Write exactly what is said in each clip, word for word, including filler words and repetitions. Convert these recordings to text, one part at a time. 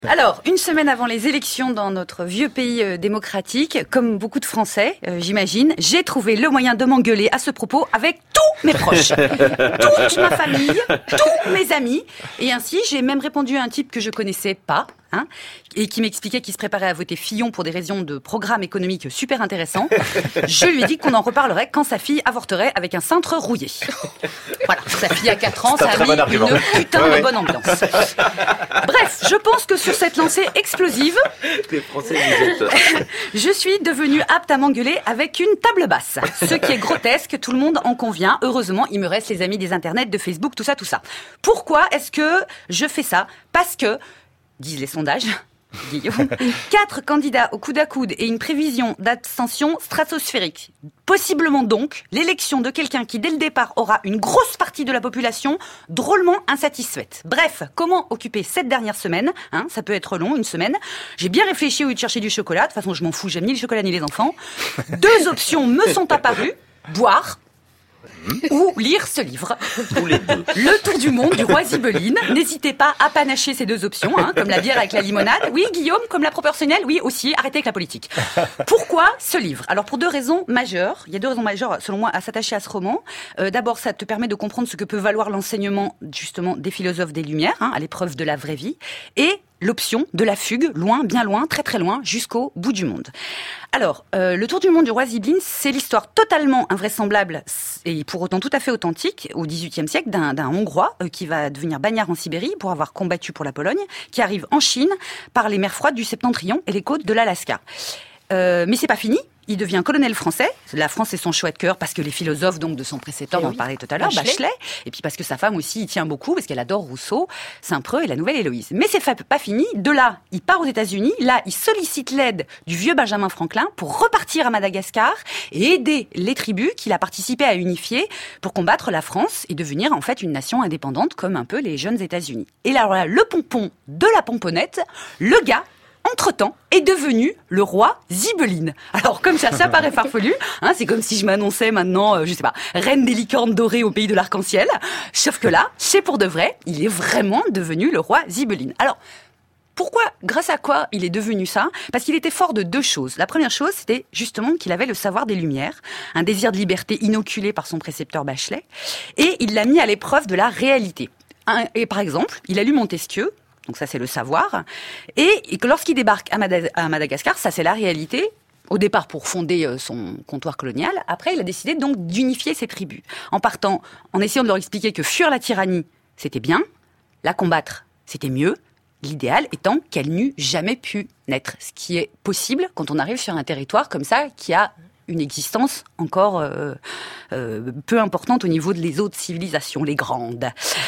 Alors, une semaine avant les élections dans notre vieux pays euh, démocratique, comme beaucoup de Français, euh, j'imagine, j'ai trouvé le moyen de m'engueuler à ce propos avec tous mes proches, toute ma famille, tous mes amis. Et ainsi, j'ai même répondu à un type que je connaissais pas, hein, et qui m'expliquait qu'il se préparait à voter Fillon pour des raisons de programme économique super intéressants. Je lui ai dit qu'on en reparlerait quand sa fille avorterait avec un cintre rouillé. Voilà, sa fille a quatre ans, ça a mis bon une putain ouais, de ouais. bonne ambiance. Bref, je pense que sur cette lancée explosive, les Français, vous êtes... je suis devenue apte à m'engueuler avec une table basse. Ce qui est grotesque, tout le monde en convient. Heureusement, il me reste les amis des internets, de Facebook, tout ça, tout ça. Pourquoi est-ce que je fais ça ? Parce que, disent les sondages, Guillaume, quatre candidats au coude à coude et une prévision d'abstention stratosphérique. Possiblement donc l'élection de quelqu'un qui, dès le départ, aura une grosse partie de la population drôlement insatisfaite. Bref, comment occuper cette dernière semaine, hein, ça peut être long, une semaine. J'ai bien réfléchi au lieu de chercher du chocolat. De toute façon, je m'en fous, j'aime ni le chocolat ni les enfants. Deux options me sont apparues. Boire ou lire ce livre. Tous les deux. Le tour du monde du roi Zibeline. N'hésitez pas à panacher ces deux options, hein, comme la bière avec la limonade. Oui, Guillaume, comme la proportionnelle. Oui, aussi, arrêtez avec la politique. Pourquoi ce livre ? Alors, pour deux raisons majeures. Il y a deux raisons majeures, selon moi, à s'attacher à ce roman. Euh, d'abord, ça te permet de comprendre ce que peut valoir l'enseignement, justement, des philosophes des Lumières, hein, à l'épreuve de la vraie vie. Et l'option de la fugue, loin, bien loin, très très loin, jusqu'au bout du monde. Alors, euh, le tour du monde du roi Zibeline, c'est l'histoire totalement invraisemblable et pour autant tout à fait authentique au dix-huitième siècle d'un, d'un Hongrois euh, qui va devenir bagnard en Sibérie pour avoir combattu pour la Pologne, qui arrive en Chine par les mers froides du Septentrion et les côtes de l'Alaska. Euh, mais c'est pas fini. Il devient colonel français. La France est son chouette cœur parce que les philosophes donc de son précepteur, eh on oui. en parlait tout à l'heure, Bachelet. Bachelet. Et puis parce que sa femme aussi y tient beaucoup, parce qu'elle adore Rousseau, Saint-Preux et la Nouvelle Héloïse. Mais c'est pas fini. De là, il part aux États-Unis. Là, il sollicite l'aide du vieux Benjamin Franklin pour repartir à Madagascar et aider les tribus qu'il a participé à unifier pour combattre la France et devenir en fait une nation indépendante comme un peu les jeunes États-Unis. Et là, voilà, le pompon de la pomponnette, le gars, entre-temps, est devenu le roi Zibeline. Alors, comme ça, ça paraît farfelu, hein, c'est comme si je m'annonçais maintenant, euh, je sais pas, reine des licornes dorées au pays de l'arc-en-ciel. Sauf que là, c'est pour de vrai, il est vraiment devenu le roi Zibeline. Alors, pourquoi, grâce à quoi il est devenu ça ? Parce qu'il était fort de deux choses. La première chose, c'était justement qu'il avait le savoir des Lumières, un désir de liberté inoculé par son précepteur Bachelet, et il l'a mis à l'épreuve de la réalité. Et par exemple, il a lu Montesquieu, donc ça c'est le savoir, et, et que lorsqu'il débarque à, Mada- à Madagascar, ça c'est la réalité, au départ pour fonder son comptoir colonial, après il a décidé donc d'unifier ses tribus, en partant, en essayant de leur expliquer que fuir la tyrannie c'était bien, la combattre c'était mieux, l'idéal étant qu'elle n'eût jamais pu naître, ce qui est possible quand on arrive sur un territoire comme ça qui a une existence encore euh, euh, peu importante au niveau de les autres civilisations, les grandes.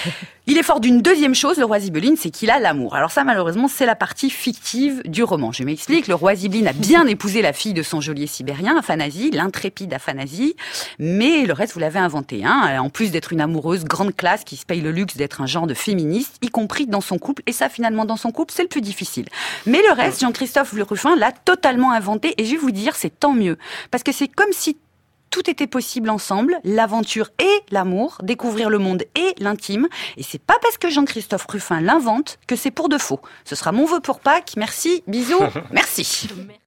Il est fort d'une deuxième chose, le roi Zibeline, c'est qu'il a l'amour. Alors ça, malheureusement, c'est la partie fictive du roman. Je m'explique, le roi Zibeline a bien épousé la fille de son geôlier sibérien, Aphanasie, l'intrépide Aphanasie, mais le reste, vous l'avez inventé. Hein. En plus d'être une amoureuse grande classe qui se paye le luxe d'être un genre de féministe, y compris dans son couple, et ça, finalement, dans son couple, c'est le plus difficile. Mais le reste, Jean-Christophe Le Ruffin l'a totalement inventé, et je vais vous dire, c'est tant mieux. Parce que c'est comme si tout était possible ensemble, l'aventure et l'amour, découvrir le monde et l'intime. Et c'est pas parce que Jean-Christophe Ruffin l'invente que c'est pour de faux. Ce sera mon vœu pour Pâques. Merci, bisous, merci.